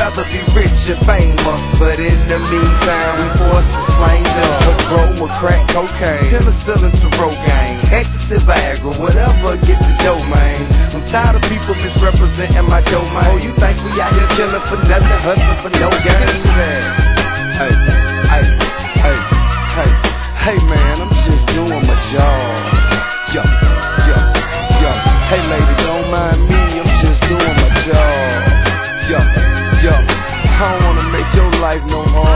rather be rich and famous, but in the meantime we forced to slang drugs, grow or crack cocaine, penicillin to Rogaine, ecstasy, Viagra, whatever get the dough, man. I'm tired of people misrepresenting my domain. Oh, you think we out here killing for nothing, hustling for no gain? Hey, hey, hey, hey, hey, man, I'm just doing my job. Yo, yo, yo, hey, lady, don't mind me, I'm just doing my job. Yo, yo, I don't wanna make your life no harm.